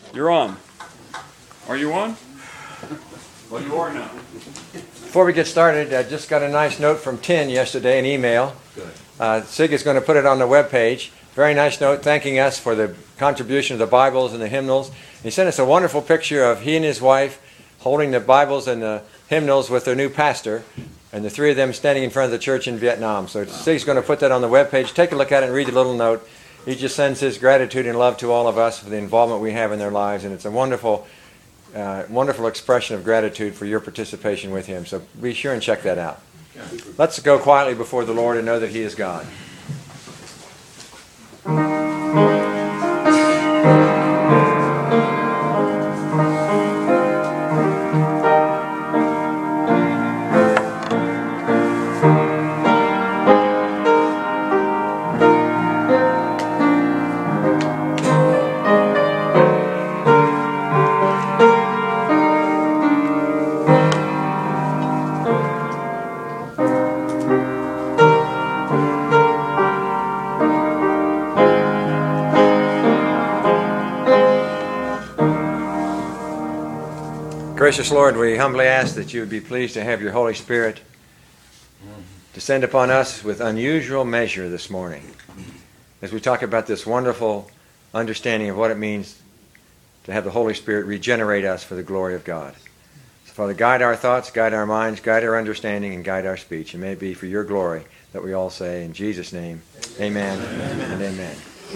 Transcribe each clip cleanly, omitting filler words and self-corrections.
You're on. Are you on? Well, you are now. Before we get started, I just got a nice note from Tin yesterday, an email. Good. Sig is going to put it on the webpage. Very nice note thanking us for the contribution of the Bibles and the hymnals. He sent us a wonderful picture of he and his wife holding the Bibles and the hymnals with their new pastor, and the three of them standing in front of the church in Vietnam. So Sig's going to put that on the webpage. Take a look at it and read the little note. He just sends his gratitude and love to all of us for the involvement we have in their lives, and it's a wonderful expression of gratitude for your participation with him. So be sure and check that out. Let's go quietly before the Lord and know that He is God. Gracious Lord, we humbly ask that you would be pleased to have your Holy Spirit descend upon us with unusual measure this morning as we talk about this wonderful understanding of what it means to have the Holy Spirit regenerate us for the glory of God. So, Father, guide our thoughts, guide our minds, guide our understanding, and guide our speech. And may it be for your glory that we all say in Jesus' name, amen, and amen.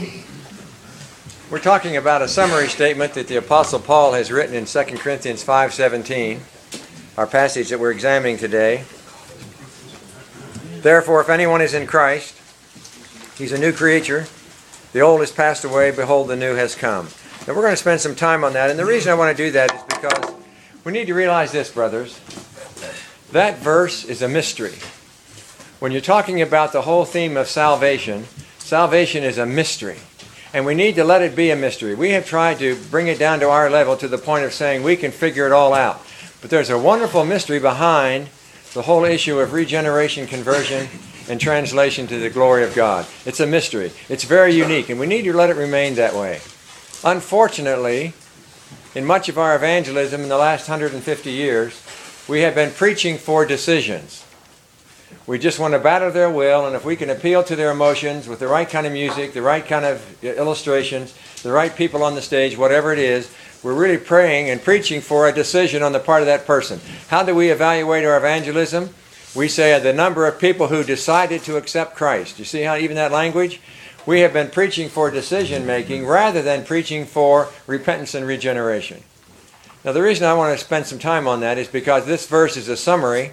We're talking about a summary statement that the Apostle Paul has written in 2 Corinthians 5:17, our passage that we're examining today. Therefore, if anyone is in Christ, he's a new creature. The old has passed away, behold, the new has come. Now, we're going to spend some time on that, and the reason I want to do that is because we need to realize this, brothers. That verse is a mystery. When you're talking about the whole theme of salvation, salvation is a mystery. And we need to let it be a mystery. We have tried to bring it down to our level to the point of saying we can figure it all out. But there's a wonderful mystery behind the whole issue of regeneration, conversion, and translation to the glory of God. It's a mystery. It's very unique, and we need to let it remain that way. Unfortunately, in much of our evangelism in the last 150 years, we have been preaching for decisions. We just want to battle their will, and if we can appeal to their emotions with the right kind of music, the right kind of illustrations, the right people on the stage, whatever it is, we're really praying and preaching for a decision on the part of that person. How do we evaluate our evangelism? We say the number of people who decided to accept Christ. You see how even that language? We have been preaching for decision making rather than preaching for repentance and regeneration. Now, the reason I want to spend some time on that is because this verse is a summary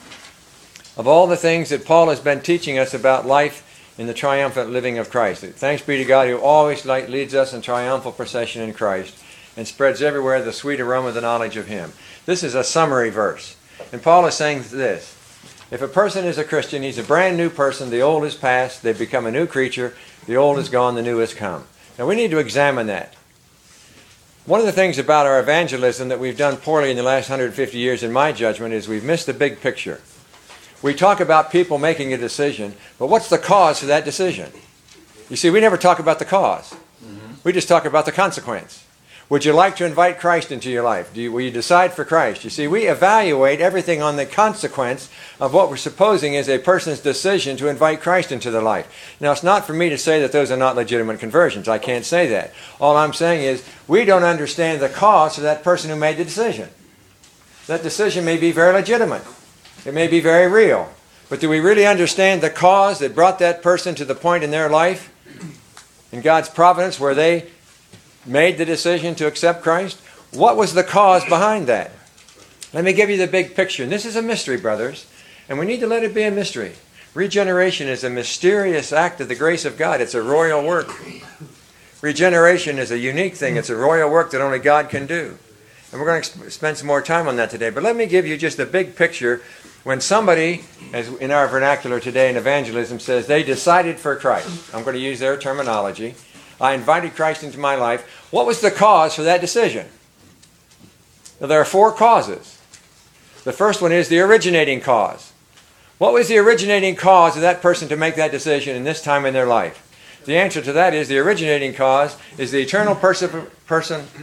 of all the things that Paul has been teaching us about life in the triumphant living of Christ. Thanks be to God who always leads us in triumphal procession in Christ and spreads everywhere the sweet aroma of the knowledge of Him. This is a summary verse. And Paul is saying this: if a person is a Christian, he's a brand new person. The old is past. They've become a new creature. The old is gone. The new has come. Now we need to examine that. One of the things about our evangelism that we've done poorly in the last 150 years, in my judgment, is we've missed the big picture. We talk about people making a decision, but what's the cause for that decision? You see, we never talk about the cause. We just talk about the consequence. Would you like to invite Christ into your life? Will you decide for Christ? You see, we evaluate everything on the consequence of what we're supposing is a person's decision to invite Christ into their life. Now, it's not for me to say that those are not legitimate conversions. I can't say that. All I'm saying is we don't understand the cause of that person who made the decision. That decision may be very legitimate. It may be very real. But do we really understand the cause that brought that person to the point in their life, in God's providence, where they made the decision to accept Christ? What was the cause behind that? Let me give you the big picture. And this is a mystery, brothers, and we need to let it be a mystery. Regeneration is a mysterious act of the grace of God. It's a royal work. Regeneration is a unique thing. It's a royal work that only God can do. And we're going to spend some more time on that today. But let me give you just a big picture. When somebody, as in our vernacular today in evangelism, says they decided for Christ, I'm going to use their terminology, I invited Christ into my life, what was the cause for that decision? Now, there are four causes. The first one is the originating cause. What was the originating cause of that person to make that decision in this time in their life? The answer to that is the originating cause is the eternal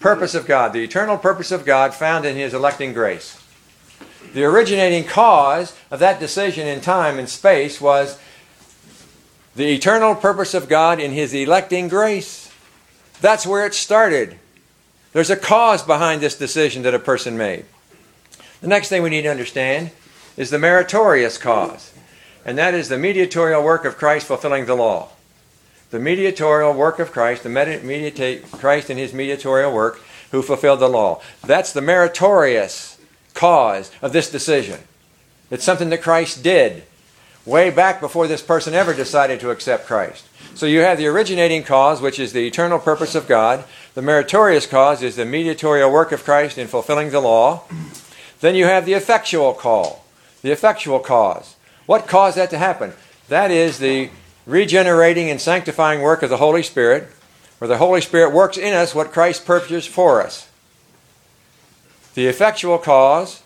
purpose of God, the eternal purpose of God found in His electing grace. The originating cause of that decision in time and space was the eternal purpose of God in His electing grace. That's where it started. There's a cause behind this decision that a person made. The next thing we need to understand is the meritorious cause, and that is the mediatorial work of Christ fulfilling the law. The mediatorial work of Christ, Christ in His mediatorial work who fulfilled the law. That's the meritorious cause of this decision. It's something that Christ did way back before this person ever decided to accept Christ. So you have the originating cause, which is the eternal purpose of God. The meritorious cause is the mediatorial work of Christ in fulfilling the law. Then you have the effectual call, the effectual cause. What caused that to happen? That is the regenerating and sanctifying work of the Holy Spirit, where the Holy Spirit works in us what Christ purposed for us. The effectual cause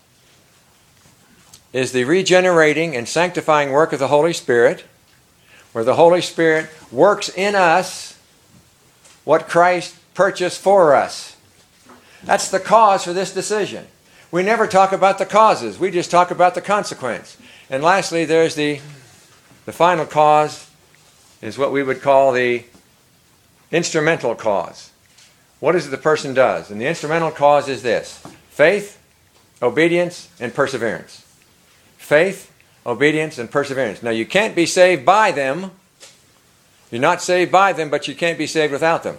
is the regenerating and sanctifying work of the Holy Spirit, where the Holy Spirit works in us what Christ purchased for us. That's the cause for this decision. We never talk about the causes. We just talk about the consequence. And lastly, there's the final cause is what we would call the instrumental cause. What is it the person does? And the instrumental cause is this: faith, obedience, and perseverance. Faith, obedience, and perseverance. Now, you can't be saved by them. You're not saved by them, but you can't be saved without them.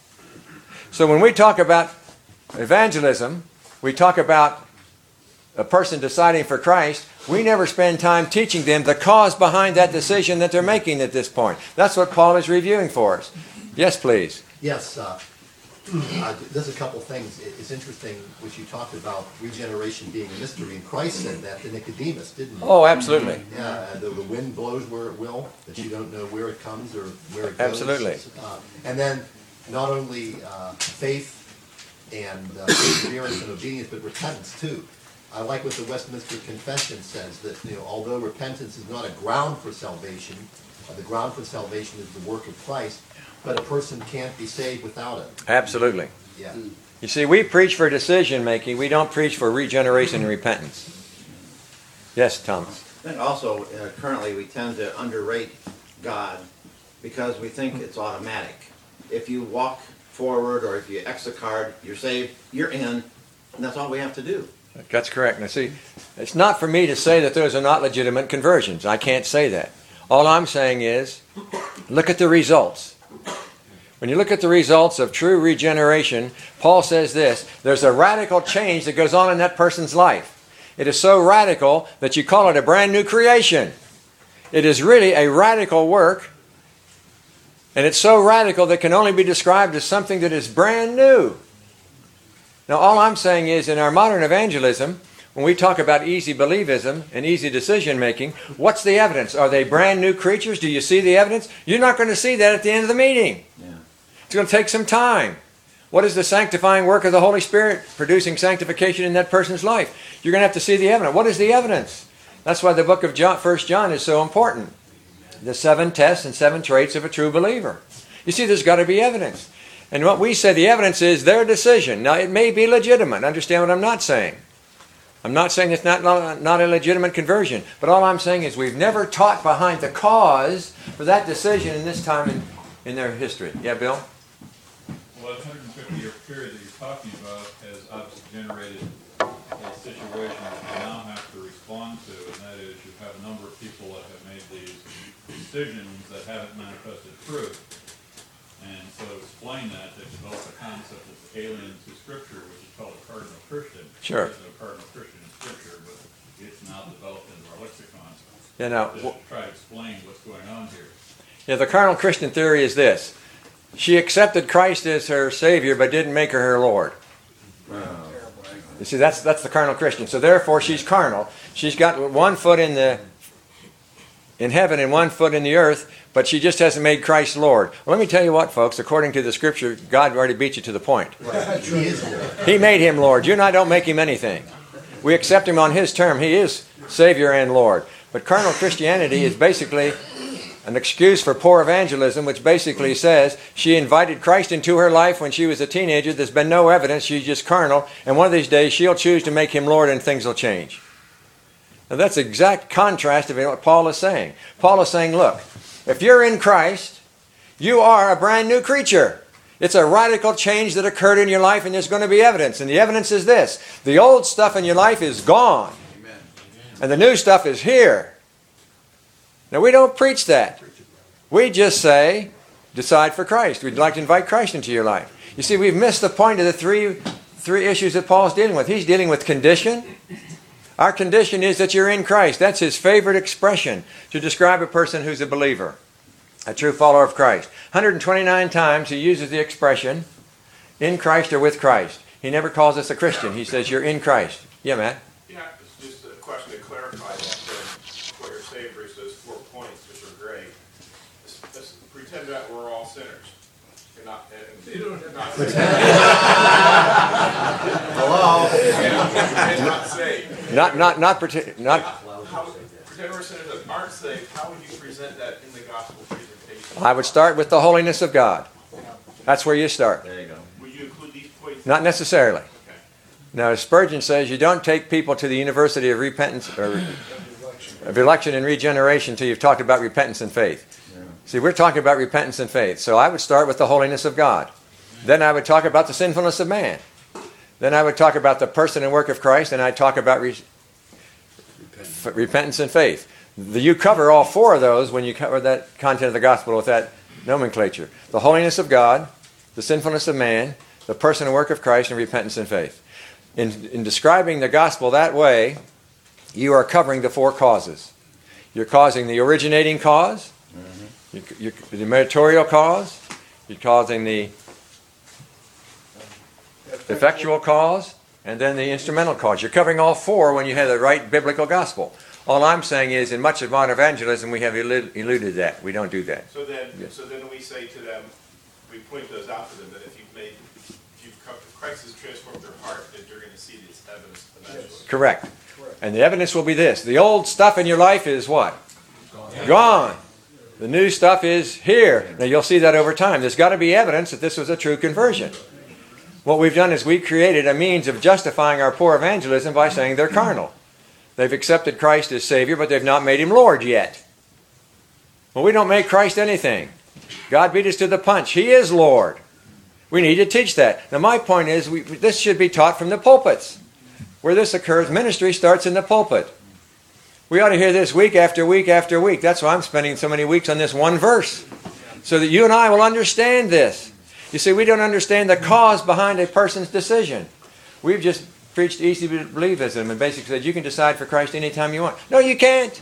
So when we talk about evangelism, we talk about a person deciding for Christ, we never spend time teaching them the cause behind that decision that they're making at this point. That's what Paul is reviewing for us. Yes, please. Yes, there's a couple things. It's interesting what you talked about regeneration being a mystery, and Christ said that to Nicodemus, didn't he? Oh, absolutely. Yeah, the wind blows where it will, that you don't know where it comes or where it goes. Absolutely. And then not only faith and perseverance and obedience, but repentance too. I like what the Westminster Confession says, that although repentance is not a ground for salvation, the ground for salvation is the work of Christ, but a person can't be saved without it. Absolutely. Yeah. You see, we preach for decision making. We don't preach for regeneration and repentance. Yes, Thomas. I think also, currently, we tend to underrate God because we think it's automatic. If you walk forward or if you X a card, you're saved, you're in, and that's all we have to do. That's correct. Now see, it's not for me to say that those are not legitimate conversions. I can't say that. All I'm saying is, look at the results. When you look at the results of true regeneration, Paul says this: there's a radical change that goes on in that person's life. It is so radical that you call it a brand new creation. It is really a radical work, and it's so radical that it can only be described as something that is brand new. Now, all I'm saying is, in our modern evangelism, when we talk about easy believism and easy decision making, what's the evidence? Are they brand new creatures? Do you see the evidence? You're not going to see that at the end of the meeting. Yeah. It's going to take some time. What is the sanctifying work of the Holy Spirit producing sanctification in that person's life? You're going to have to see the evidence. What is the evidence? That's why the book of 1 John is so important. The 7 tests and 7 traits of a true believer. You see, there's got to be evidence. And what we say the evidence is their decision. Now, it may be legitimate. Understand what I'm not saying. I'm not saying it's not a legitimate conversion. But all I'm saying is we've never taught behind the cause for that decision in this time in their history. Yeah, Bill? Well, that 150-year period that you're talking about has obviously generated a situation that you now have to respond to, and that is you have a number of people that have made these decisions that haven't manifested fruit. And so to explain that, they developed a concept that's alien to Scripture, which is called a cardinal Christian. Sure. There's no cardinal Christian in Scripture, but it's now developed into our lexicon. Yeah, now, To try to explain what's going on here. yeah, the carnal Christian theory is this. She accepted Christ as her Savior, but didn't make her Lord. You see, that's the carnal Christian. So therefore, she's carnal. She's got one foot in heaven and one foot in the earth, but she just hasn't made Christ Lord. Well, let me tell you what, folks. According to the Scripture, God already beat you to the point. Right. He is Lord. He made him Lord. You and I don't make him anything. We accept him on his term. He is Savior and Lord. But carnal Christianity is basically an excuse for poor evangelism, which basically says she invited Christ into her life when she was a teenager. There's been no evidence. She's just carnal. And one of these days she'll choose to make him Lord and things will change. Now that's exact contrast of what Paul is saying. Paul is saying, look, if you're in Christ, you are a brand new creature. It's a radical change that occurred in your life, and there's going to be evidence. And the evidence is this. The old stuff in your life is gone. Amen. And the new stuff is here. Now, we don't preach that. We just say, decide for Christ. We'd like to invite Christ into your life. You see, we've missed the point of the three issues that Paul's dealing with. He's dealing with condition. Our condition is that you're in Christ. That's his favorite expression to describe a person who's a believer, a true follower of Christ. 129 times he uses the expression, in Christ or with Christ. He never calls us a Christian. He says, you're in Christ. Yeah, Matt? Yeah, it's just a question to clarify that. What you're saying, Bruce, those 4 points, which are great. Let's pretend that we're all sinners. You're not, not Hello? and not saved. Pretend we're sinners that aren't saved. How would you present that in the gospel presentation? I would start with the holiness of God. That's where you start. There you go. Would you include these points? Not necessarily. Okay. Now, Spurgeon says you don't take people to the University of Repentance or of election and regeneration until you've talked about repentance and faith. Yeah. See, we're talking about repentance and faith. So I would start with the holiness of God. Then I would talk about the sinfulness of man. Then I would talk about the person and work of Christ, and I'd talk about repentance and faith. You cover all 4 of those when you cover that content of the gospel with that nomenclature. The holiness of God, the sinfulness of man, the person and work of Christ, and repentance and faith. In describing the gospel that way, you are covering the 4 causes. You're causing the originating cause, the meritorial cause, you're causing the effectual cause, and then the instrumental cause. You're covering all 4 when you have the right biblical gospel. All I'm saying is, in much of modern evangelism, we have eluded that. We don't do that. So then, Yes. we say to them, we point those out to them that if Christ has transformed their heart, that you're going to see this evidence eventually. Correct. And the evidence will be this. The old stuff in your life is what? Gone. The new stuff is here. Now you'll see that over time. There's got to be evidence that this was a true conversion. What we've done is we created a means of justifying our poor evangelism by saying they're carnal. They've accepted Christ as Savior, but they've not made Him Lord yet. Well, we don't make Christ anything. God beat us to the punch. He is Lord. We need to teach that. Now my point is, this should be taught from the pulpits. Where this occurs, ministry starts in the pulpit. We ought to hear this week after week after week. That's why I'm spending so many weeks on this one verse. So that you and I will understand this. You see, we don't understand the cause behind a person's decision. We've just preached easy believism and basically said you can decide for Christ anytime you want. No, you can't.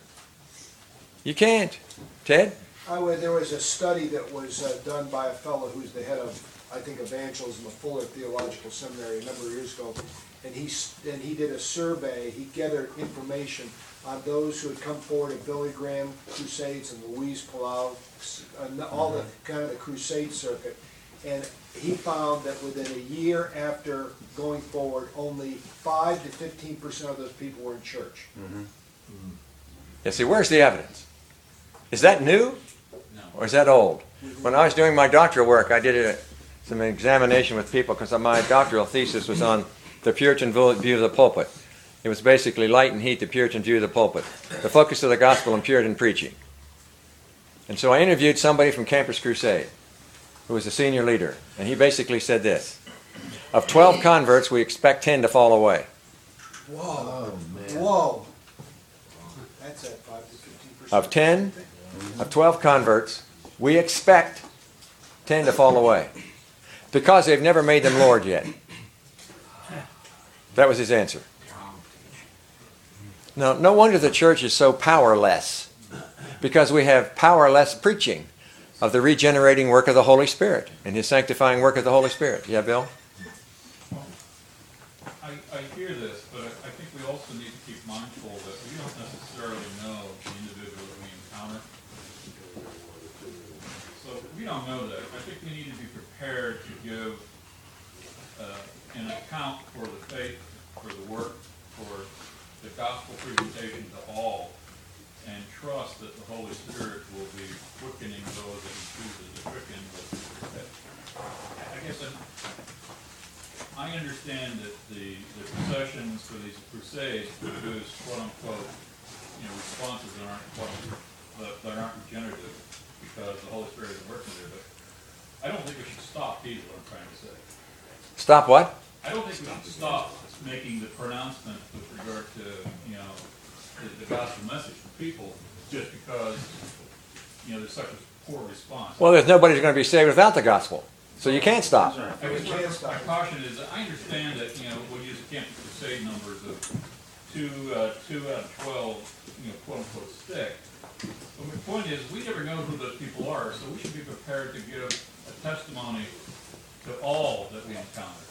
You can't. Ted? There was a study that was done by a fellow who's the head of, I think, evangelism at Fuller Theological Seminary a number of years ago. And he did a survey. He gathered information on those who had come forward at Billy Graham crusades and Louise Palau, and all the kind of the crusade circuit. And he found that within a year after going forward, only 5 to 15% of those people were in church. Yeah, see, where's the evidence? Is that new? No. Or is that old? When I was doing my doctoral work, I did some examination with people because my doctoral thesis was on the Puritan view of the pulpit. It was basically light and heat, the Puritan view of the pulpit. The focus of the gospel and Puritan preaching. And so I interviewed somebody from Campus Crusade, who was the senior leader. And he basically said this. Of 12 converts, we expect 10 to fall away. Whoa. Oh, man. Whoa. That's at 5 to 15%. Of 12 converts, we expect 10 to fall away. Because they've never made them Lord yet. That was his answer. Now, no wonder the church is so powerless. Because we have powerless preaching of the regenerating work of the Holy Spirit and His sanctifying work of the Holy Spirit. Yeah, Bill? I hear this, but I think we also need to keep mindful that we don't necessarily know the individual that we encounter. So we don't know that. I think we need to be prepared to give an account for the faith, for the work, for the gospel presentation to all. and trust that the Holy Spirit will be quickening those that He chooses to quicken. But I guess I understand that the processions for these crusades produce quote unquote responses that aren't regenerative because the Holy Spirit isn't working there. But I don't think we should stop either. What I'm trying to say. Stop what? I don't think we should stop making the pronouncement with regard to the gospel message to people just because there's such a poor response. Well, there's nobody who's going to be saved without the gospel, so you can't stop. I guess my caution is that I understand that we'll use the Campus Crusade numbers of 2 out of 12 quote unquote stick. But my point is we never know who those people are, so we should be prepared to give a testimony to all that we encounter.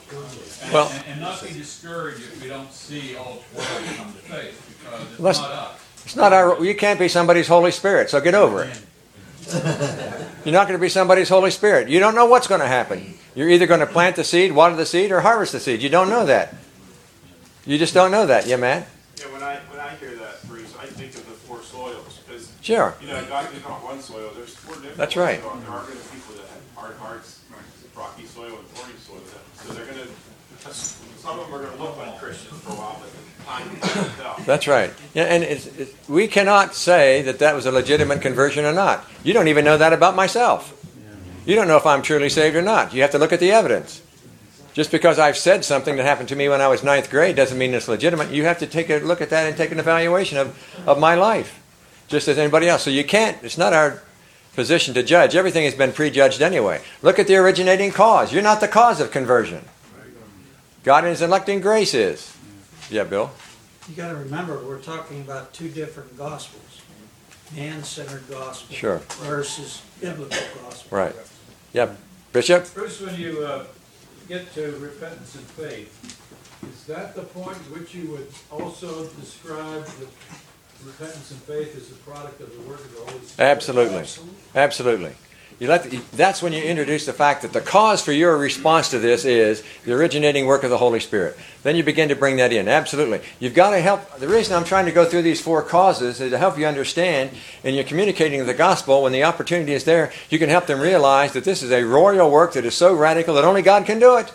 And not be discouraged if we don't see all 12 come to faith, because it's not us. It's not our. You can't be somebody's Holy Spirit, so get over it. You're not going to be somebody's Holy Spirit. You don't know what's going to happen. You're either going to plant the seed, water the seed, or harvest the seed. You don't know that. You just don't know that. Yeah, Matt? Yeah, when I hear that, Bruce, I think of the 4 soils. Because, sure. God did not one soil. There's 4 different That's right. soils. There are going to be people that have hard hearts, rocky soil, and thorny soil. So they're going to, some of them are going to look like Christians for a while, but time will tell. That's right. Yeah, and we cannot say that was a legitimate conversion or not. You don't even know that about myself. You don't know if I'm truly saved or not. You have to look at the evidence. Just because I've said something that happened to me when I was 9th grade doesn't mean it's legitimate. You have to take a look at that and take an evaluation of my life, just as anybody else. So you can't, it's not our position to judge. Everything has been prejudged anyway. Look at the originating cause. You're not the cause of conversion. God in His electing grace is. Yeah, Bill? You got to remember, we're talking about 2 different gospels. Man-centered gospel Sure. versus biblical gospel. Right. Yeah. Bishop? Bruce, when you get to repentance and faith, is that the point at which you would also describe that repentance and faith is the product of the work of the Holy Spirit? Absolutely. Absolutely. That's when you introduce the fact that the cause for your response to this is the originating work of the Holy Spirit. Then you begin to bring that in. Absolutely. You've got to help. The reason I'm trying to go through these 4 causes is to help you understand, and you're communicating the gospel when the opportunity is there, you can help them realize that this is a royal work that is so radical that only God can do it.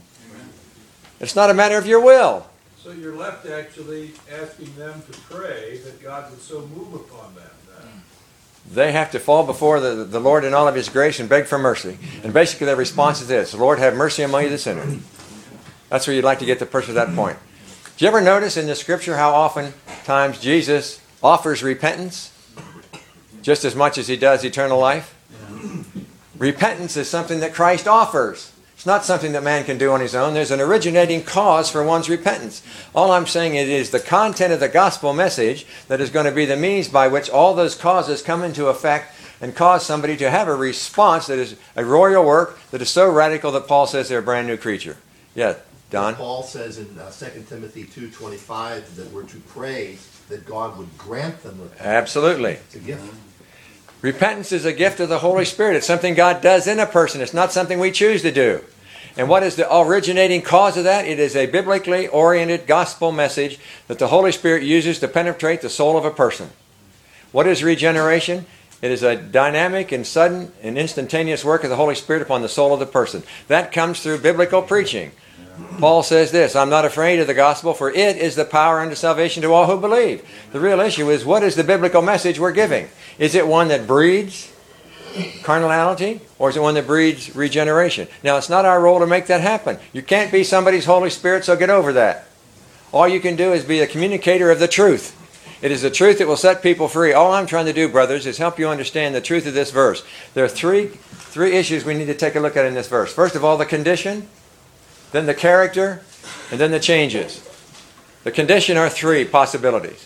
It's not a matter of your will. So you're left actually asking them to pray that God would so move upon them. They have to fall before the Lord in all of His grace and beg for mercy. And basically their response is this: Lord, have mercy on me, the sinner. That's where you'd like to get the person to that point. Do you ever notice in the Scripture how often times Jesus offers repentance just as much as He does eternal life? Repentance is something that Christ offers. It's not something that man can do on his own. There's an originating cause for one's repentance. All I'm saying it is the content of the gospel message that is going to be the means by which all those causes come into effect and cause somebody to have a response that is a royal work that is so radical that Paul says they're a brand new creature. Yeah, Don? Paul says in 2 Timothy 2:25 that we're to pray that God would grant them repentance. Absolutely. It's a gift. Repentance is a gift of the Holy Spirit. It's something God does in a person. It's not something we choose to do. And what is the originating cause of that? It is a biblically oriented gospel message that the Holy Spirit uses to penetrate the soul of a person. What is regeneration? It is a dynamic and sudden and instantaneous work of the Holy Spirit upon the soul of the person. That comes through biblical preaching. Paul says this: I'm not afraid of the gospel, for it is the power unto salvation to all who believe. The real issue is, what is the biblical message we're giving? Is it one that breeds carnality, or is it one that breeds regeneration? Now, it's not our role to make that happen. You can't be somebody's Holy Spirit, so get over that. All you can do is be a communicator of the truth. It is the truth that will set people free. All I'm trying to do, brothers, is help you understand the truth of this verse. There are three issues we need to take a look at in this verse. First of all, the condition, then the character, and then the changes. The condition are 3 possibilities.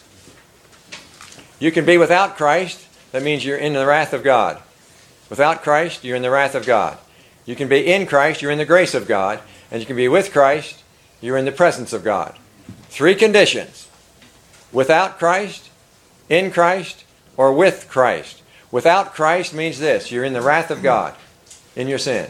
You can be without Christ. That means you're in the wrath of God. Without Christ, you're in the wrath of God. You can be in Christ, you're in the grace of God. And you can be with Christ, you're in the presence of God. 3 conditions. Without Christ, in Christ, or with Christ. Without Christ means this: you're in the wrath of God in your sin.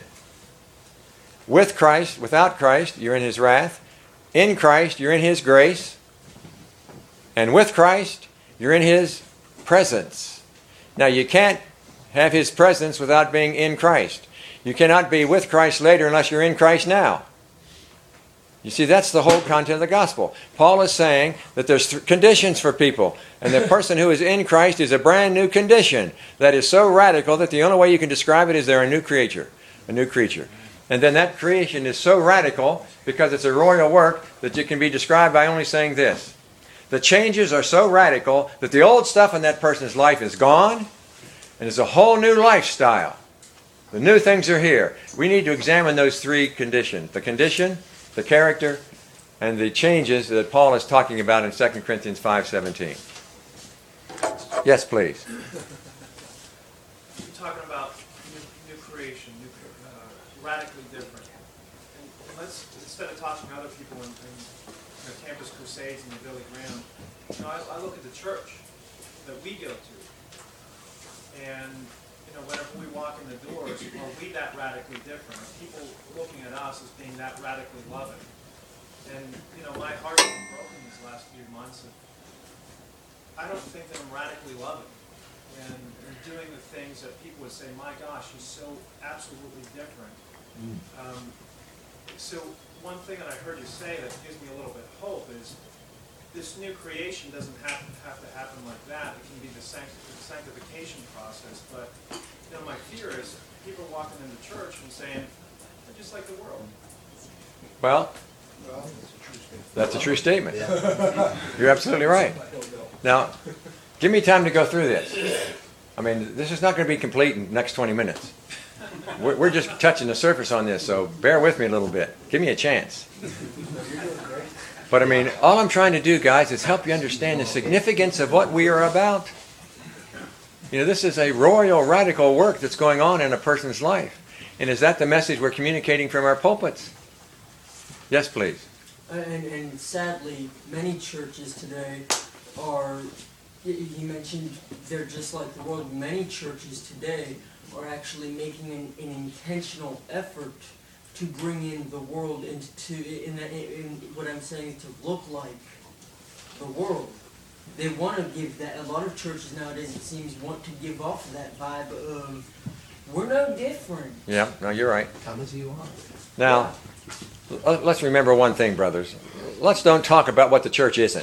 With Christ, without Christ, you're in His wrath. In Christ, you're in His grace. And with Christ, you're in His presence. Now, you can't have His presence without being in Christ. You cannot be with Christ later unless you're in Christ now. You see, that's the whole content of the gospel. Paul is saying that there's conditions for people, and the person who is in Christ is a brand new condition that is so radical that the only way you can describe it is they're a new creature. A new creature. And then that creation is so radical because it's a royal work that it can be described by only saying this. The changes are so radical that the old stuff in that person's life is gone, and it's a whole new lifestyle. The new things are here. We need to examine those three conditions. The condition, the character, and the changes that Paul is talking about in 2 Corinthians 5:17. Yes, please. You're talking about new creation, radically different. And let's, instead of talking to other people in campus crusades and the Billy Graham, I look at the church that we go to. And whenever we walk in the doors, are we that radically different? Are people looking at us as being that radically loving? And, my heart has been broken these last few months. I don't think that I'm radically loving and doing the things that people would say, my gosh, he's so absolutely different. So one thing that I heard you say that gives me a little bit of hope is this new creation doesn't have to happen like that. It can be the sanctification process. But my fear is people walking into church and saying, "They're just like the world." Well, that's a true statement. You're absolutely right. Now, give me time to go through this. I mean, this is not going to be complete in the next 20 minutes. We're just touching the surface on this, so bear with me a little bit. Give me a chance. But I mean, all I'm trying to do, guys, is help you understand the significance of what we are about. This is a royal, radical work that's going on in a person's life. And is that the message we're communicating from our pulpits? Yes, please. And sadly, many churches today are, you mentioned they're just like the world. Many churches today are actually making an intentional effort to bring in the world in what I'm saying, to look like the world. They want to give that. A lot of churches nowadays, it seems, want to give off that vibe of we're no different. Yeah, no, you're right. Come as you are. Now, let's remember one thing, brothers. Let's don't talk about what the church isn't.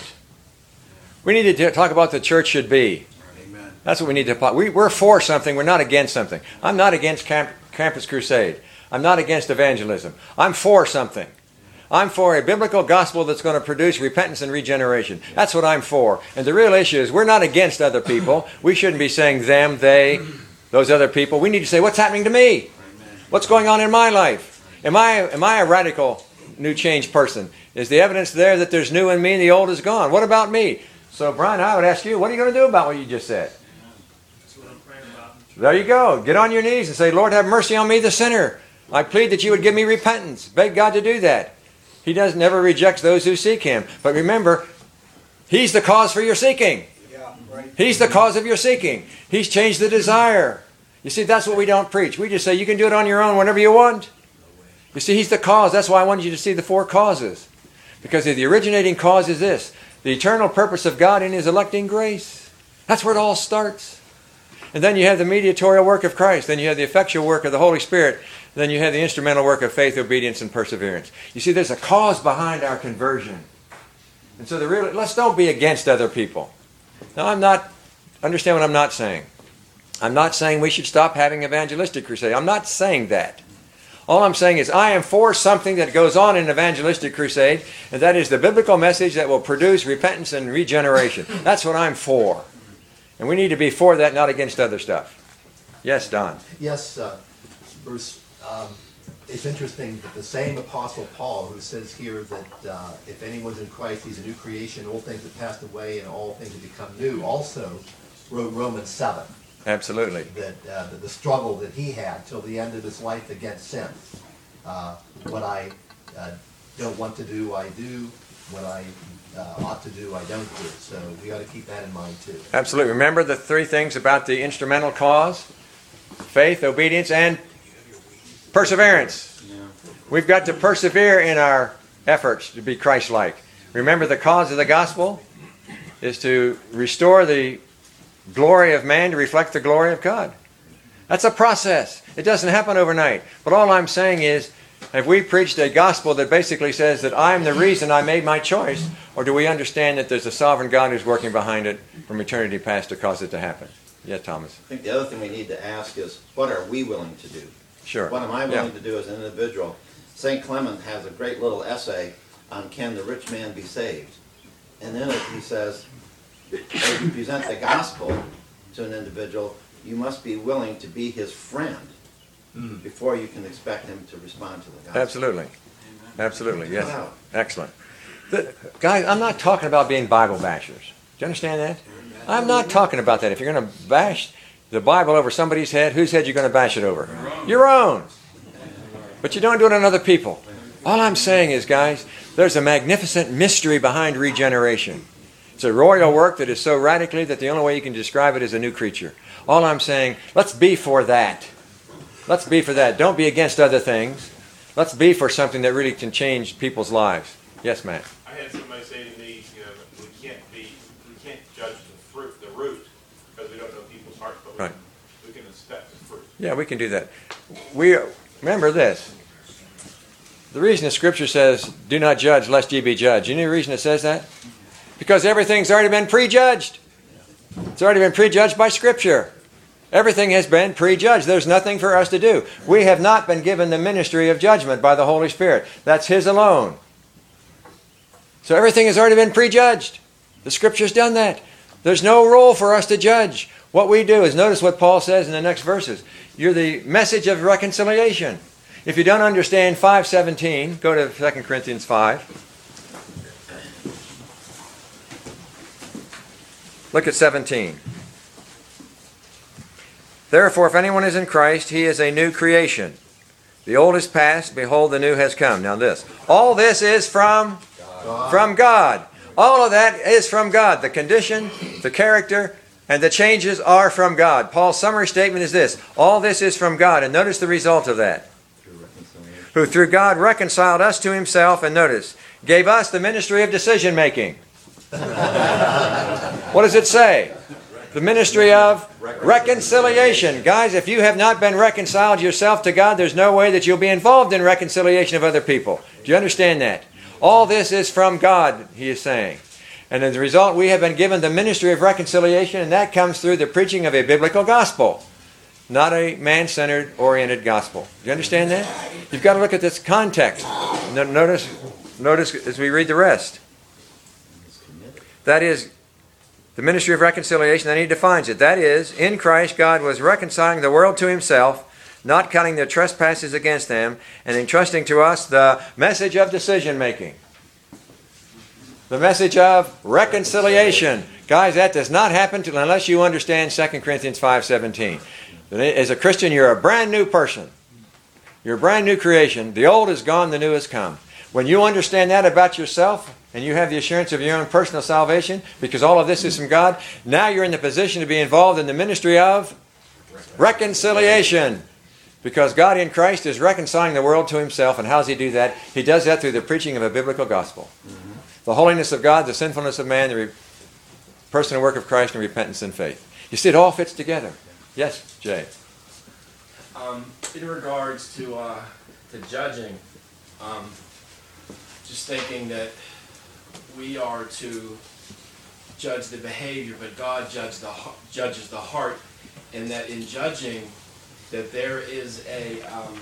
We need to talk about what the church should be. Amen. That's what we need to talk. We're for something. We're not against something. I'm not against Campus Crusade. I'm not against evangelism. I'm for something. I'm for a biblical gospel that's going to produce repentance and regeneration. That's what I'm for. And the real issue is we're not against other people. We shouldn't be saying them, they, those other people. We need to say, what's happening to me? What's going on in my life? Am I a radical new changed person? Is the evidence there that there's new in me and the old is gone? What about me? So, Brian, I would ask you, what are you going to do about what you just said? That's what I'm praying about. There you go. Get on your knees and say, Lord, have mercy on me, the sinner. I plead that you would give me repentance. Beg God to do that. He never rejects those who seek Him. But remember, He's the cause for your seeking. Yeah, right. He's the cause of your seeking. He's changed the desire. You see, that's what we don't preach. We just say you can do it on your own whenever you want. You see, He's the cause. That's why I wanted you to see the four causes. Because the originating cause is this: the eternal purpose of God in His electing grace. That's where it all starts. And then you have the mediatorial work of Christ. Then you have the effectual work of the Holy Spirit. Then you have the instrumental work of faith, obedience, and perseverance. You see, there's a cause behind our conversion. And so let's don't be against other people. Now, understand what I'm not saying. I'm not saying we should stop having evangelistic crusade. I'm not saying that. All I'm saying is I am for something that goes on in evangelistic crusade, and that is the biblical message that will produce repentance and regeneration. That's what I'm for. And we need to be for that, not against other stuff. Yes, Don. Yes, Bruce. It's interesting that the same Apostle Paul, who says here that if anyone's in Christ, he's a new creation, all things have passed away and all things have become new, also wrote Romans 7. Absolutely. That the struggle that he had till the end of his life against sin. What I don't want to do, I do. What I ought to do, I don't do. So we ought to keep that in mind too. Absolutely. Remember the three things about the instrumental cause: faith, obedience, and perseverance. Yeah. We've got to persevere in our efforts to be Christ-like. Remember, the cause of the gospel is to restore the glory of man to reflect the glory of God. That's a process. It doesn't happen overnight. But all I'm saying is, have we preached a gospel that basically says that I'm the reason I made my choice, or do we understand that there's a sovereign God who's working behind it from eternity past to cause it to happen? Yeah, Thomas. I think the other thing we need to ask is, what are we willing to do? Sure. What am I willing to do as an individual? St. Clement has a great little essay on can the rich man be saved? And in it he says, as you present the gospel to an individual, you must be willing to be his friend before you can expect him to respond to the gospel. Absolutely. Absolutely, yes. Wow. Excellent. Guys, I'm not talking about being Bible bashers. Do you understand that? I'm not talking about that. If you're going to bash the Bible over somebody's head, whose head are you going to bash it over? Your own. But you don't do it on other people. All I'm saying is, guys, there's a magnificent mystery behind regeneration. It's a royal work that is so radically that the only way you can describe it is a new creature. All I'm saying, let's be for that. Let's be for that. Don't be against other things. Let's be for something that really can change people's lives. Yes, Matt. I had somebody say to me, we can't judge the root, because we don't know people's hearts, but we can inspect the fruit. Yeah, we can do that. Remember this. The reason the Scripture says, do not judge lest ye be judged. You know the reason it says that? Because everything's already been prejudged. It's already been prejudged by Scripture. Everything has been prejudged. There's nothing for us to do. We have not been given the ministry of judgment by the Holy Spirit. That's His alone. So everything has already been prejudged. The Scripture's done that. There's no role for us to judge. What we do is, notice what Paul says in the next verses. You're the message of reconciliation. If you don't understand 5:17, go to 2 Corinthians 5. Look at 17. Therefore, if anyone is in Christ, he is a new creation. The old is past, behold, the new has come. Now this. All this is from God. All of that is from God. The condition, the character, and the changes are from God. Paul's summary statement is this. All this is from God. And notice the result of that. Who through God reconciled us to Himself, and notice, gave us the ministry of decision making. What does it say? The ministry of reconciliation. Guys, if you have not been reconciled yourself to God, there's no way that you'll be involved in reconciliation of other people. Do you understand that? All this is from God, he is saying. And as a result, we have been given the ministry of reconciliation, and that comes through the preaching of a biblical gospel, not a man-centered, oriented gospel. Do you understand that? You've got to look at this context. Notice as we read the rest. That is, the ministry of reconciliation, then he defines it. That is, in Christ God was reconciling the world to Himself, not counting their trespasses against them, and entrusting to us the message of decision making. The message of reconciliation. Guys, that does not happen unless you understand 2 Corinthians 5:17. As a Christian, you're a brand new person. You're a brand new creation. The old is gone, the new has come. When you understand that about yourself, and you have the assurance of your own personal salvation, because all of this is from God, now you're in the position to be involved in the ministry of reconciliation. Because God in Christ is reconciling the world to Himself, and how does He do that? He does that through the preaching of a biblical gospel. The holiness of God, the sinfulness of man, the personal work of Christ, and repentance and faith. You see, it all fits together. Yes, Jay? In regards to judging, just thinking that we are to judge the behavior, but God judges the heart, and that in judging, that there is a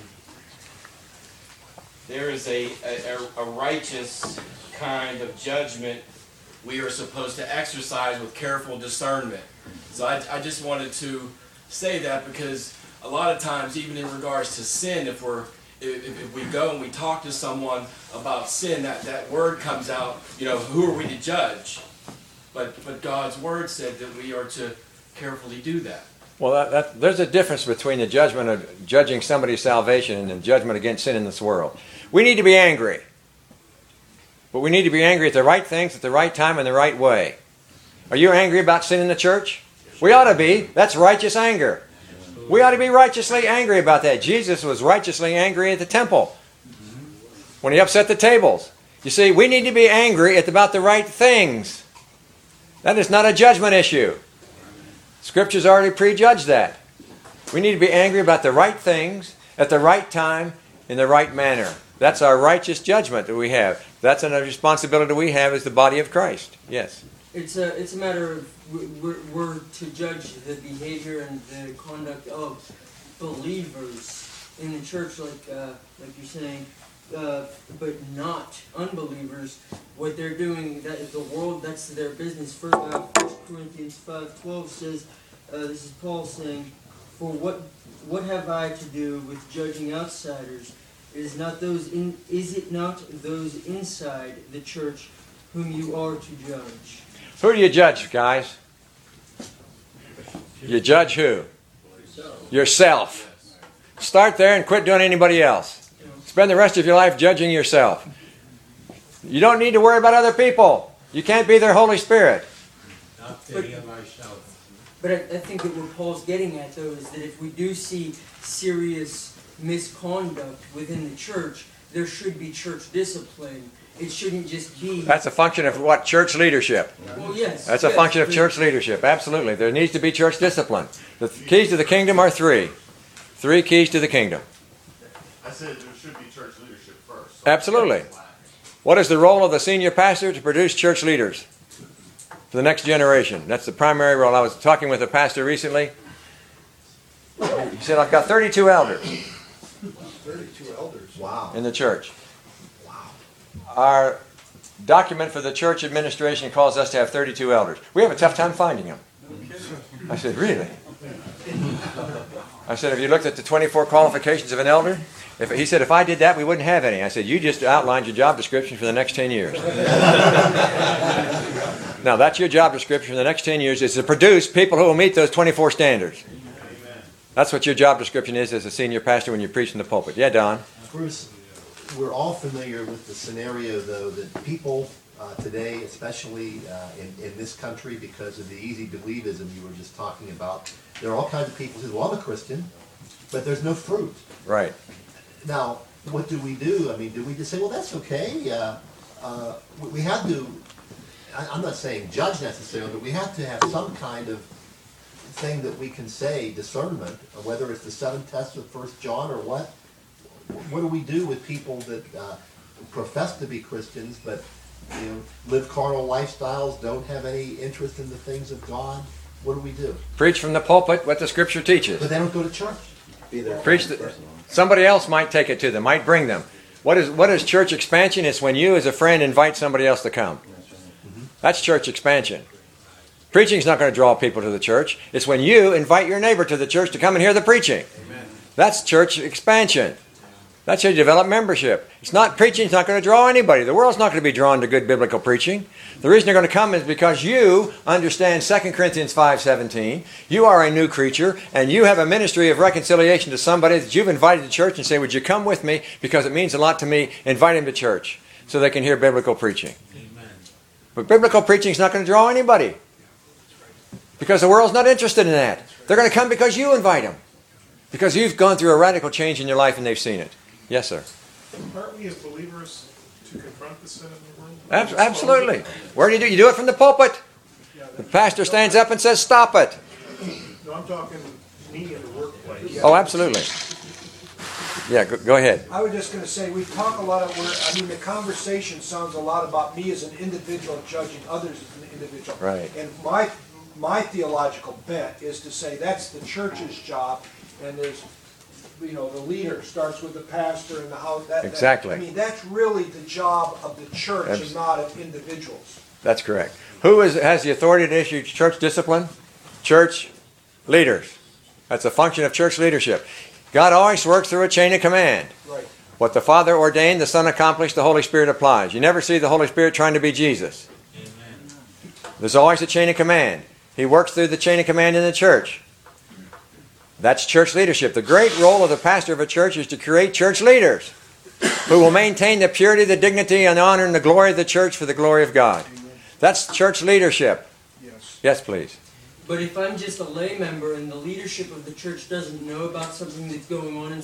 righteous kind of judgment we are supposed to exercise with careful discernment. So I just wanted to say that, because a lot of times, even in regards to sin, if we go and we talk to someone about sin, that word comes out, who are we to judge? But God's word said that we are to carefully do that. Well, there's a difference between the judgment of judging somebody's salvation and the judgment against sin in this world. We need to be angry. But we need to be angry at the right things, at the right time, and the right way. Are you angry about sin in the church? We ought to be. That's righteous anger. We ought to be righteously angry about that. Jesus was righteously angry at the temple when He upset the tables. You see, we need to be angry about the right things. That is not a judgment issue. Scripture's already prejudged that. We need to be angry about the right things at the right time in the right manner. That's our righteous judgment that we have. That's a responsibility we have as the body of Christ. Yes. It's a matter of we're to judge the behavior and the conduct of believers in the church, like you're saying, but not unbelievers. What they're doing, that the world, that's their business. 1 Corinthians 5:12 says, this is Paul saying, "For what have I to do with judging outsiders? Is it not those inside the church whom you are to judge?" Who do you judge, guys? You judge who? Yourself. Start there and quit doing anybody else. Spend the rest of your life judging yourself. You don't need to worry about other people. You can't be their Holy Spirit. Not thinking of myself. But I think that what Paul's getting at, though, is that if we do see serious misconduct within the church, there should be church discipline. It shouldn't just be... That's a function of what? Church leadership. Well, yes. That's a function of church leadership. Absolutely. There needs to be church discipline. The keys to the kingdom are three. 3 keys to the kingdom. I said there should be church leadership first. Absolutely. What is the role of the senior pastor? To produce church leaders for the next generation. That's the primary role. I was talking with a pastor recently. He said, "I've got 32 elders." 32 elders. Wow. In the church. Our document for the church administration calls us to have 32 elders. We have a tough time finding them. I said, "Really?" I said, "Have you looked at the 24 qualifications of an elder?" He said, "If I did that, we wouldn't have any." I said, "You just outlined your job description for the next 10 years." Now, that's your job description for the next 10 years, is to produce people who will meet those 24 standards. That's what your job description is as a senior pastor when you preach in the pulpit. Yeah, Don? Bruce, we're all familiar with the scenario, though, that people today, especially in this country, because of the easy believism you were just talking about, there are all kinds of people who say, "Well, I'm a Christian, but there's no fruit." Right. Now, what do we do? I mean, do we just say, "Well, that's okay"? We have to, I'm not saying judge necessarily, but we have to have some kind of thing that we can say, discernment, whether it's the 7 tests of 1 John or what. What do we do with people that profess to be Christians, but live carnal lifestyles, don't have any interest in the things of God? What do we do? Preach from the pulpit what the Scripture teaches. But they don't go to church. Preach. Somebody else might take it to them, might bring them. What is church expansion? It's when you as a friend invite somebody else to come. That's church expansion. Preaching's not going to draw people to the church. It's when you invite your neighbor to the church to come and hear the preaching. Amen. That's church expansion. That's how you develop membership. Preaching's not going to draw anybody. The world's not going to be drawn to good biblical preaching. The reason they're going to come is because you understand 2 Corinthians 5:17. You are a new creature, and you have a ministry of reconciliation to somebody that you've invited to church and say, "Would you come with me? Because it means a lot to me." Invite him to church so they can hear biblical preaching. Amen. But biblical preaching is not going to draw anybody. Because the world's not interested in that. They're going to come because you invite them. Because you've gone through a radical change in your life and they've seen it. Yes, sir. Aren't we as believers to confront the sin in the world? Absolutely. Where do you do? You do it from the pulpit. The pastor stands up and says, "Stop it." No, I'm talking me in the workplace. Oh, absolutely. Yeah, go ahead. I was just going to say, we talk a lot the conversation sounds a lot about me as an individual judging others as an individual. Right. And my theological bent is to say that's the church's job, and there's, the leader starts with the pastor and the house. Exactly. That's really the job of the church and not of individuals. That's correct. Who has the authority to issue church discipline? Church leaders. That's a function of church leadership. God always works through a chain of command. Right. What the Father ordained, the Son accomplished, the Holy Spirit applies. You never see the Holy Spirit trying to be Jesus. Amen. There's always a chain of command. He works through the chain of command in the church. That's church leadership. The great role of the pastor of a church is to create church leaders who will maintain the purity, the dignity, and the honor and the glory of the church for the glory of God. That's church leadership. Yes. Yes, please. But if I'm just a lay member and the leadership of the church doesn't know about something that's going on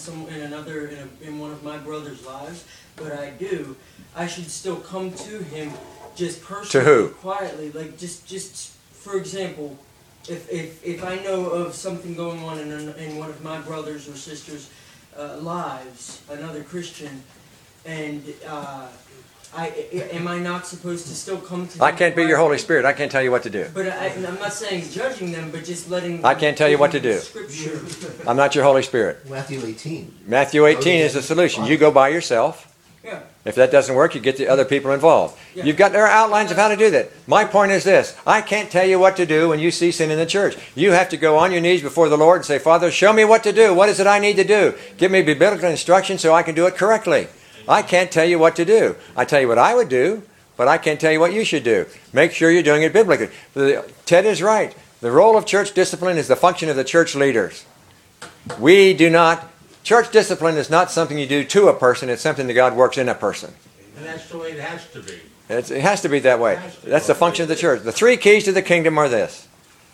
in one of my brother's lives, but I do, I should still come to him just personally, To who? quietly, like just for example, if I know of something going on in one of my brothers or sisters' lives, another Christian, and am I not supposed to still come to them? I can't be your Holy Spirit. I can't tell you what to do. But I'm not saying judging them, but just letting them. I can't tell you what to do. Scripture. I'm not your Holy Spirit. Matthew 18. Matthew 18 is the solution. You go by yourself. Yeah. If that doesn't work, you get the other people involved. Yeah. There are outlines of how to do that. My point is this. I can't tell you what to do when you see sin in the church. You have to go on your knees before the Lord and say, Father, show me what to do. What is it I need to do? Give me biblical instruction so I can do it correctly. I can't tell you what to do. I tell you what I would do, but I can't tell you what you should do. Make sure you're doing it biblically. Ted is right. The role of church discipline is the function of the church leaders. We do not... Church discipline is not something you do to a person. It's something that God works in a person. And that's the way it has to be. It has to be that way. That's the function of the church. The three keys to the kingdom are this.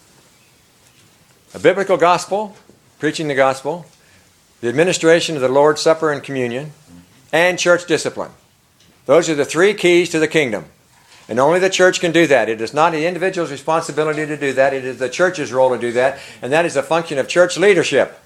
A biblical gospel, preaching the gospel, the administration of the Lord's Supper and communion, and church discipline. Those are the three keys to the kingdom. And only the church can do that. It is not the individual's responsibility to do that. It is the church's role to do that. And that is a function of church leadership.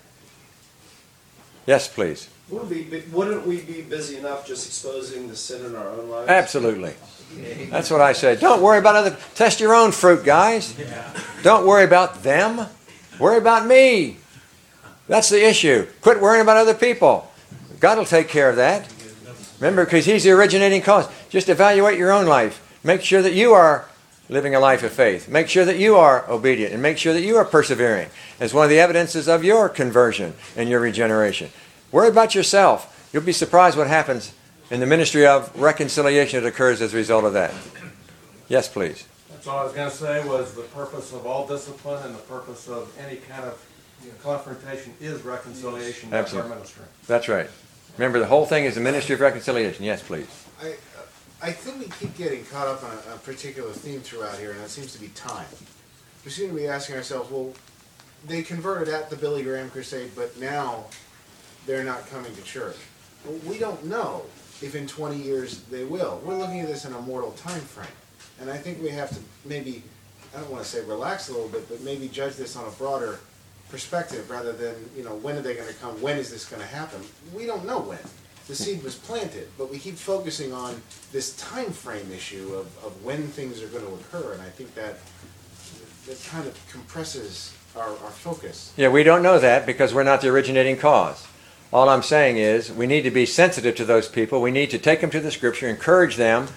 Yes, please. Wouldn't we be busy enough just exposing the sin in our own lives? Absolutely. That's what I say. Don't worry about other... Test your own fruit, guys. Don't worry about them. Worry about me. That's the issue. Quit worrying about other people. God will take care of that. Remember, because He's the originating cause. Just evaluate your own life. Make sure that you are living a life of faith. Make sure that you are obedient. And make sure that you are persevering as one of the evidences of your conversion and your regeneration. Worry about yourself. You'll be surprised what happens in the ministry of reconciliation that occurs as a result of that. Yes, please. That's all I was going to say was the purpose of all discipline and the purpose of any kind of confrontation is reconciliation. That's our ministry. That's right. Remember, the whole thing is the ministry of reconciliation. Yes, please. I think we keep getting caught up on a particular theme throughout here, and that seems to be time. We seem to be asking ourselves, well, they converted at the Billy Graham crusade, but now they're not coming to church. Well, we don't know if in 20 years they will. We're looking at this in a mortal time frame. And I think we have to maybe, I don't want to say relax a little bit, but maybe judge this on a broader perspective rather than, when are they going to come? When is this going to happen? We don't know when. The seed was planted, but we keep focusing on this time frame issue of when things are going to occur, and I think that kind of compresses our focus. Yeah, we don't know that because we're not the originating cause. All I'm saying is we need to be sensitive to those people. We need to take them to the Scripture, encourage them,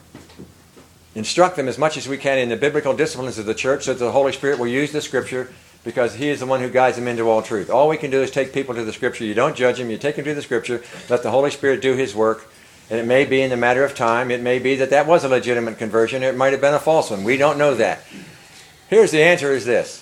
instruct them as much as we can in the biblical disciplines of the church so that the Holy Spirit will use the Scripture because He is the one who guides them into all truth. All we can do is take people to the Scripture. You don't judge them. You take them to the Scripture. Let the Holy Spirit do His work. And it may be in the matter of time. It may be that was a legitimate conversion. It might have been a false one. We don't know that. Here's the answer is this.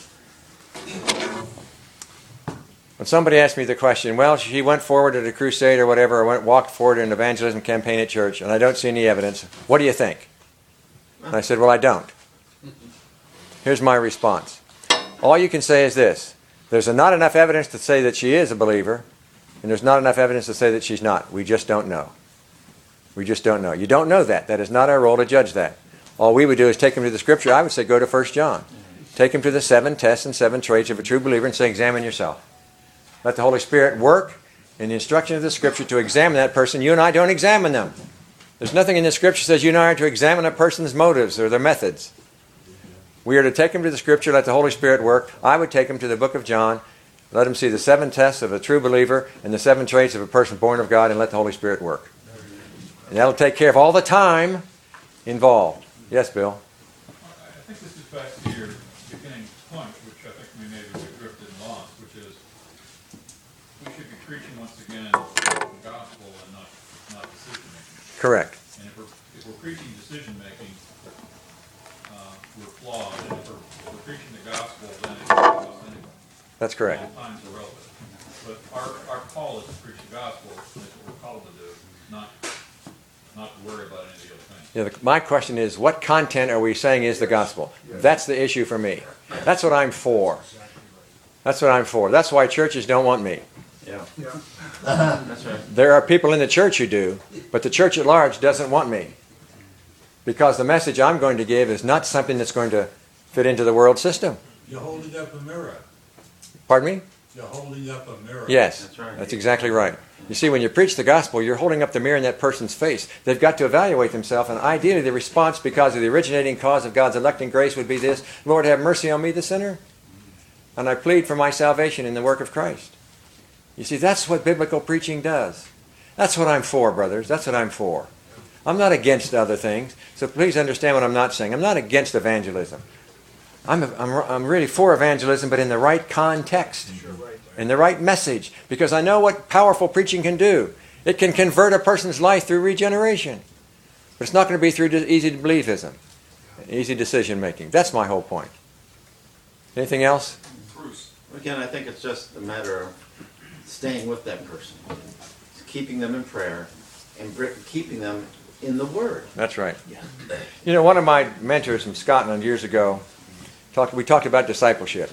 When somebody asked me the question, well, she went forward at a crusade or whatever, or walked forward in an evangelism campaign at church, and I don't see any evidence. What do you think? And I said, well, I don't. Here's my response. All you can say is this. There's not enough evidence to say that she is a believer, and there's not enough evidence to say that she's not. We just don't know. We just don't know. You don't know that. That is not our role to judge that. All we would do is take them to the Scripture. I would say go to 1 John. Take them to the 7 tests and 7 traits of a true believer and say, examine yourself. Let the Holy Spirit work in the instruction of the Scripture to examine that person. You and I don't examine them. There's nothing in the Scripture that says you and I are to examine a person's motives or their methods. We are to take them to the Scripture, let the Holy Spirit work. I would take them to the book of John, let them see the 7 tests of a true believer and the 7 traits of a person born of God, and let the Holy Spirit work. And that'll take care of all the time involved. Yes, Bill? I think this is back to your beginning point, which I think we maybe drifted and lost, which is we should be preaching once again the gospel and not decision-making. Correct. And if we're preaching decision-making, we're flawed. And if we're preaching the gospel, then it's not us anyway. That's correct. All times are relevant. But our call is to preach the gospel, and it's what we're called to do, not to worry about any of the other things. Yeah, my question is, what content are we saying is the gospel? That's the issue for me. That's what I'm for. That's what I'm for. That's why churches don't want me. Yeah. That's right. There are people in the church who do, but the church at large doesn't want me. Because the message I'm going to give is not something that's going to fit into the world system. You're holding up a mirror. Pardon me? You're holding up a mirror. Yes, That's right. that's exactly right. You see, when you preach the gospel, you're holding up the mirror in that person's face. They've got to evaluate themselves, and ideally the response, because of the originating cause of God's electing grace, would be this: Lord, have mercy on me, the sinner, and I plead for my salvation in the work of Christ. You see, that's what biblical preaching does. That's what I'm for, brothers. That's what I'm for. I'm not against other things, so please understand what I'm not saying. I'm not against evangelism. I'm really for evangelism, but in the right context, in the right message, because I know what powerful preaching can do. It can convert a person's life through regeneration, but it's not going to be through easy believism, easy decision making. That's my whole point. Anything else? Bruce. Again, I think it's just a matter of staying with that person, keeping them in prayer, and keeping them in the Word. That's right. You know, one of my mentors from Scotland years ago, we talked about discipleship.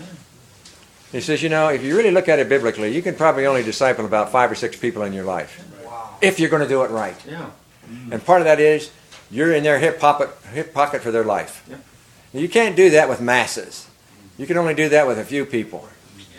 He says, you know, if you really look at it biblically, you can probably only disciple about 5 or 6 people in your life. Wow. If you're going to do it right. Yeah. And part of that is you're in their hip pocket for their life. Yeah. You can't do that with masses. You can only do that with a few people.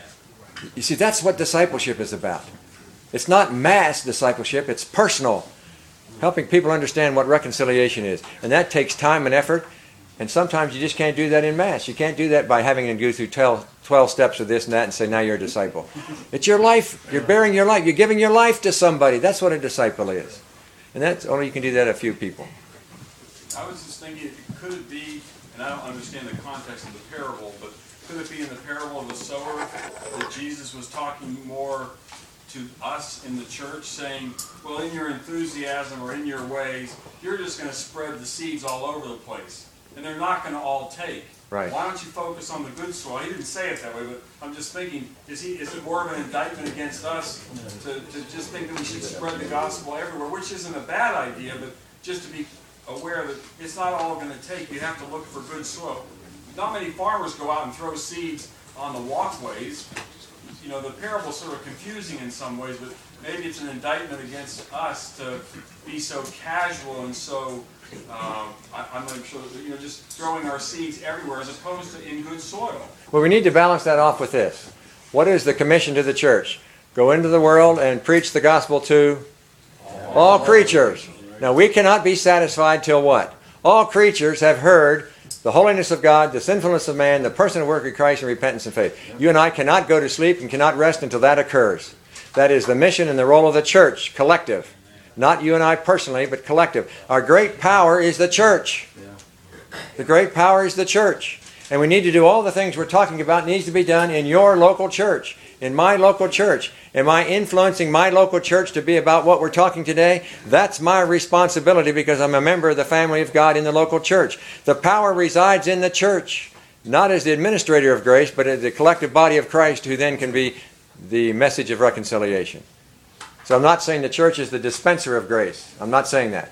You see, that's what discipleship is about. It's not mass discipleship, it's personal. Helping people understand what reconciliation is. And that takes time and effort. And sometimes you just can't do that in mass. You can't do that by having them go through 12 steps of this and that and say, now you're a disciple. It's your life. You're bearing your life. You're giving your life to somebody. That's what a disciple is. And that's only you can do that a few people. I was just thinking, could it be, and I don't understand the context of the parable, but could it be in the parable of the sower that Jesus was talking more to us in the church, saying, well, in your enthusiasm or in your ways, you're just going to spread the seeds all over the place. And they're not going to all take. Right. Why don't you focus on the good soil? He didn't say it that way, but I'm just thinking, is it more of an indictment against us to just think that we should spread the gospel everywhere, which isn't a bad idea, but just to be aware that it's not all going to take. You have to look for good soil. Not many farmers go out and throw seeds on the walkways. You know, the parable's sort of confusing in some ways, but maybe it's an indictment against us to be so casual and so I'm not sure, you know, just throwing our seeds everywhere as opposed to in good soil. Well, we need to balance that off with this. What is the commission to the church? Go into the world and preach the gospel to all creatures. Now, we cannot be satisfied till what? All creatures have heard the holiness of God, the sinfulness of man, the personal work of Christ, and repentance and faith. You and I cannot go to sleep and cannot rest until that occurs. That is the mission and the role of the church, collective. Not you and I personally, but collective. Our great power is the church. The great power is the church. And we need to do all the things we're talking about needs to be done in your local church, in my local church. Am I influencing my local church to be about what we're talking today? That's my responsibility because I'm a member of the family of God in the local church. The power resides in the church, not as the administrator of grace, but as the collective body of Christ who then can be the message of reconciliation. So I'm not saying the church is the dispenser of grace. I'm not saying that.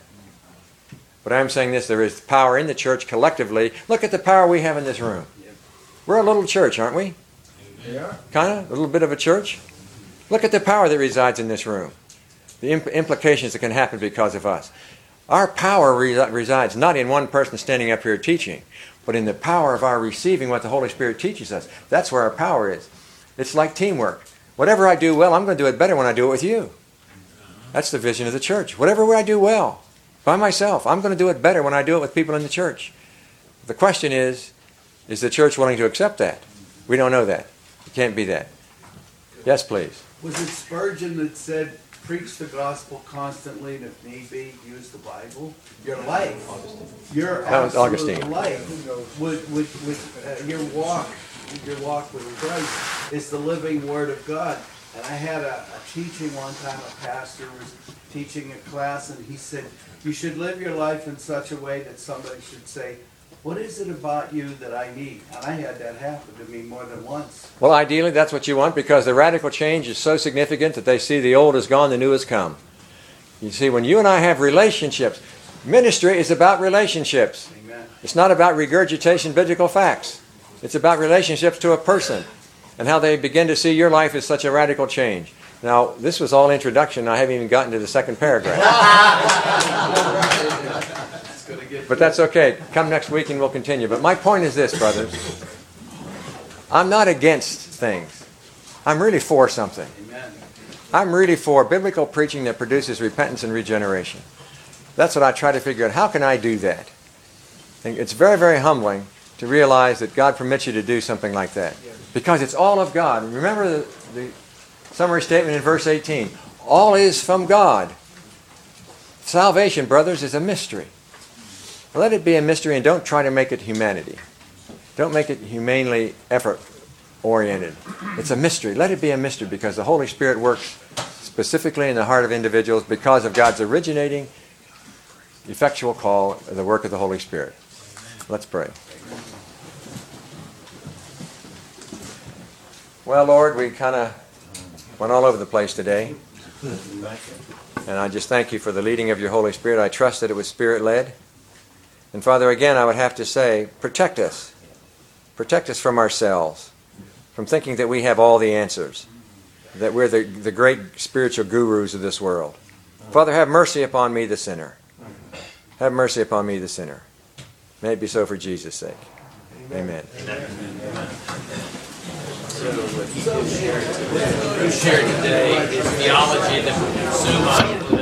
But I am saying this, there is power in the church collectively. Look at the power we have in this room. We're a little church, aren't we? Yeah. Kind of? A little bit of a church? Look at the power that resides in this room. The implications that can happen because of us. Our power resides not in one person standing up here teaching, but in the power of our receiving what the Holy Spirit teaches us. That's where our power is. It's like teamwork. Whatever I do well, I'm going to do it better when I do it with you. That's the vision of the church. Whatever I do well, by myself, I'm going to do it better when I do it with people in the church. The question is the church willing to accept that? We don't know that. It can't be that. Yes, please. Was it Spurgeon that said, preach the gospel constantly and if need be, use the Bible? Your life, your absolute life, your walk with Christ is the living Word of God. And I had a teaching one time, a pastor was teaching a class, and he said, you should live your life in such a way that somebody should say, what is it about you that I need? And I had that happen to me more than once. Well, ideally, that's what you want because the radical change is so significant that they see the old is gone, the new has come. You see, when you and I have relationships, ministry is about relationships. Amen. It's not about regurgitation of biblical facts. It's about relationships to a person and how they begin to see your life as such a radical change. Now, this was all introduction. I haven't even gotten to the second paragraph. But that's okay. Come next week and we'll continue. But my point is this, brothers. I'm not against things. I'm really for something. I'm really for biblical preaching that produces repentance and regeneration. That's what I try to figure out. How can I do that? And it's very, very humbling to realize that God permits you to do something like that. Because it's all of God. Remember the summary statement in verse 18. All is from God. Salvation, brothers, is a mystery. Let it be a mystery and don't try to make it humanity. Don't make it humanely effort-oriented. It's a mystery. Let it be a mystery because the Holy Spirit works specifically in the heart of individuals because of God's originating, effectual call, the work of the Holy Spirit. Let's pray. Well, Lord, we kind of went all over the place today. And I just thank you for the leading of your Holy Spirit. I trust that it was Spirit-led. And Father, again, I would have to say, protect us. Protect us from ourselves, from thinking that we have all the answers, that we're the great spiritual gurus of this world. Father, have mercy upon me, the sinner. Have mercy upon me, the sinner. May it be so for Jesus' sake. Amen. So what you shared today is theology that will consume us.